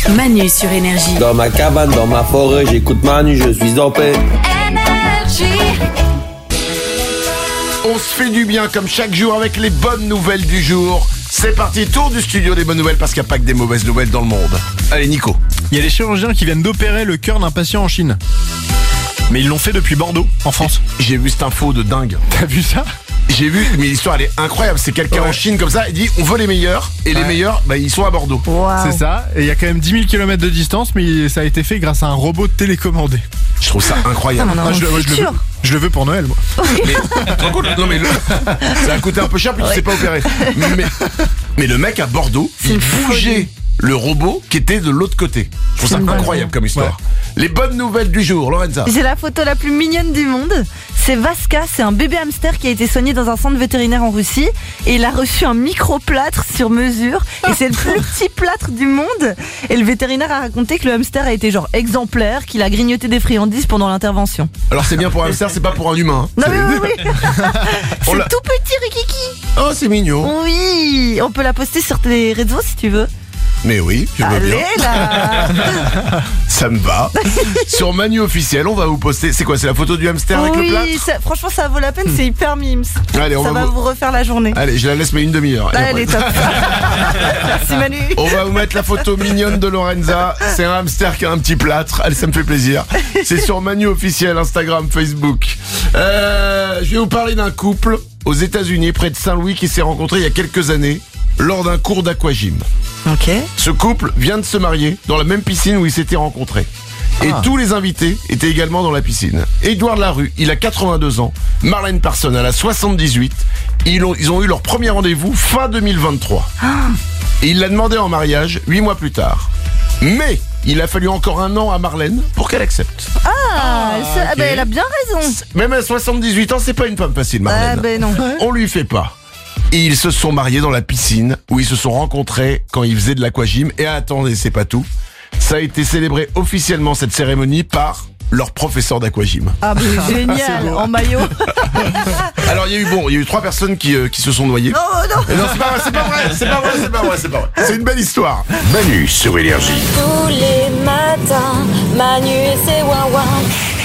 Manu sur Énergie. Dans ma cabane, dans ma forêt, j'écoute Manu, je suis en paix. On se fait du bien comme chaque jour avec les bonnes nouvelles du jour. C'est parti, tour du studio des bonnes nouvelles parce qu'il n'y a pas que des mauvaises nouvelles dans le monde. Allez Nico. Il y a des chirurgiens qui viennent d'opérer le cœur d'un patient en Chine. Mais ils l'ont fait depuis Bordeaux, en France. J'ai vu cette info de dingue. T'as vu ça? J'ai vu, mais l'histoire elle est incroyable. C'est quelqu'un en Chine comme ça, il dit on veut les meilleurs. Et les meilleurs, ils sont à Bordeaux. C'est ça, et il y a quand même 10 000 km de distance, mais ça a été fait grâce à un robot télécommandé. Je trouve ça incroyable. Je le veux pour Noël, moi. Non mais ça a coûté un peu cher puis tu sais pas opérer. Mais le mec à Bordeaux, il bougeait le robot qui était de l'autre côté. Je trouve ça incroyable comme histoire. Ouais. Les bonnes nouvelles du jour, Lorenza. J'ai la photo la plus mignonne du monde. C'est Vaska, c'est un bébé hamster qui a été soigné dans un centre vétérinaire en Russie. Et il a reçu un micro-plâtre sur mesure. Et c'est le plus petit plâtre du monde. Et le vétérinaire a raconté que le hamster a été genre exemplaire, qu'il a grignoté des friandises pendant l'intervention. Alors c'est bien pour un hamster, c'est pas pour un humain. Non mais oui. C'est tout petit, Rikiki. Oh c'est mignon. Oui, on peut la poster sur tes réseaux si tu veux. Mais oui, je veux bien. Allez là. Ça me va. Sur Manu officiel, on va vous poster. C'est quoi, c'est la photo du hamster avec le plâtre? Franchement ça vaut la peine, c'est hyper mimes. Allez, ça va vous refaire la journée. Allez, je la laisse mais une demi-heure. Et Allez, top. Merci Manu. On va vous mettre la photo mignonne de Lorenza. C'est un hamster qui a un petit plâtre. Allez, ça me fait plaisir. C'est sur Manu officiel, Instagram, Facebook. Je vais vous parler d'un couple aux États-Unis, près de Saint-Louis, qui s'est rencontré il y a quelques années lors d'un cours d'aquagym. Ok. Ce couple vient de se marier dans la même piscine où ils s'étaient rencontrés. Et tous les invités étaient également dans la piscine. Édouard Larue, il a 82 ans. Marlène Parson, elle a 78. Ils ont eu leur premier rendez-vous fin 2023. Et il l'a demandé en mariage 8 mois plus tard. Mais il a fallu encore 1 an à Marlène pour qu'elle accepte. Elle a bien raison. Même à 78 ans, c'est pas une femme facile, Marlène. Non. On lui fait pas. Et ils se sont mariés dans la piscine où ils se sont rencontrés quand ils faisaient de l'aquagym. Et attendez, c'est pas tout. Ça a été célébré officiellement, cette cérémonie, par leur professeur d'aquagym. Ah mais génial, en maillot. Alors il y a eu 3 personnes qui se sont noyées. Non. Non, c'est pas vrai. C'est une belle histoire. Manu sur Énergie. Tous les matins, Manu et ses ouin-ouin.